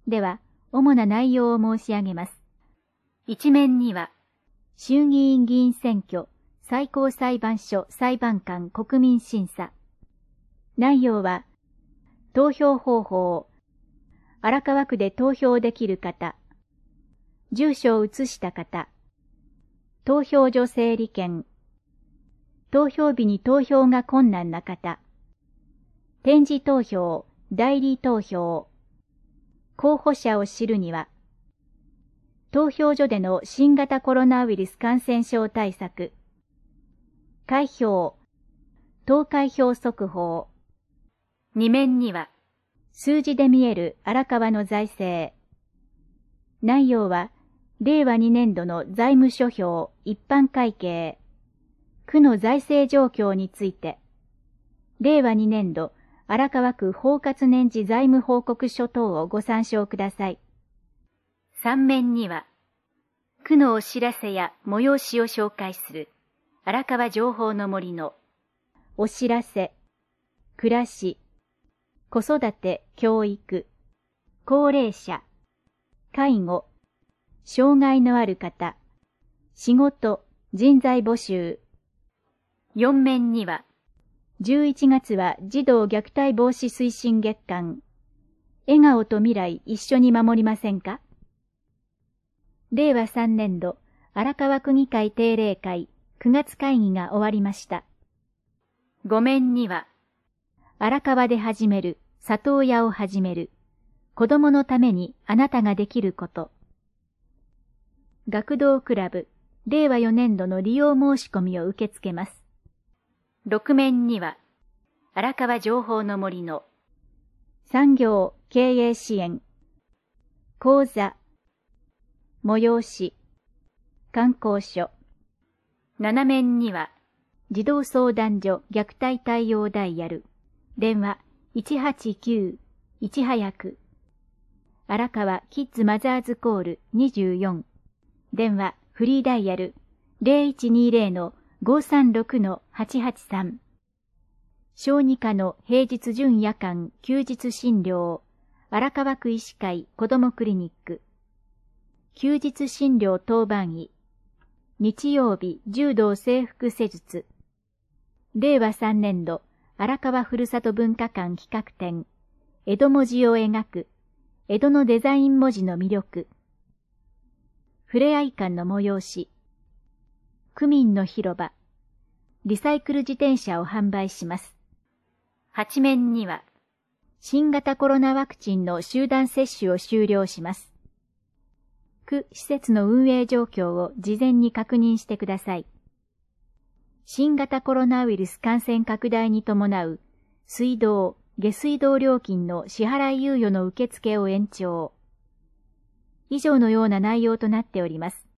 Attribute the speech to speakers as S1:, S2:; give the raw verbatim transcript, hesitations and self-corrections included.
S1: では、主な内容を申し上げます。一面には、衆議院議員選挙、最高裁判所裁判官国民審査。内容は、投票方法、荒川区で投票できる方、住所を移した方、投票所整理券、投票日に投票が困難な方、点字投票、代理投票、候補者を知るには、投票所での新型コロナウイルス感染症対策、開票、投開票速報。二面には、数字で見える荒川の財政。内容は、れいわにねんどの財務諸表一般会計、区の財政状況について、れいわにねんど荒川区包括年次財務報告書等をご参照ください。三面には、区のお知らせや催しを紹介する荒川情報の森のお知らせ、暮らし、子育て、教育、高齢者、介護、障害のある方、仕事、人材募集。四面には、じゅういちがつは児童虐待防止推進月間、笑顔と未来一緒に守りませんか？れいわさんねんど荒川区議会定例会くがつ会議が終わりました。五面には、荒川で始める、里親を始める、子供のためにあなたができること。学童クラブ、れいわよねんどの利用申し込みを受け付けます。六面には、荒川情報の森の産業経営支援、講座、催し、観光所。七面には、児童相談所虐待対応ダイヤル、電話いちはちきゅう、いち早く。荒川キッズマザーズコールにじゅうよん、電話フリーダイヤル ゼロいちにゼロのごさんろくのはちはちさん。小児科の平日準夜間休日診療、荒川区医師会子どもクリニック。休日診療当番医。日曜日柔道整復施術。れいわさんねんど荒川ふるさと文化館企画展、江戸文字を描く、江戸のデザイン文字の魅力。ふれあい館の催し。区民の広場。リサイクル自転車を販売します。八面には、新型コロナワクチンの集団接種を終了します。区施設の運営状況を事前に確認してください。新型コロナウイルス感染拡大に伴う水道・下水道料金の支払い猶予の受付を延長。以上のような内容となっております。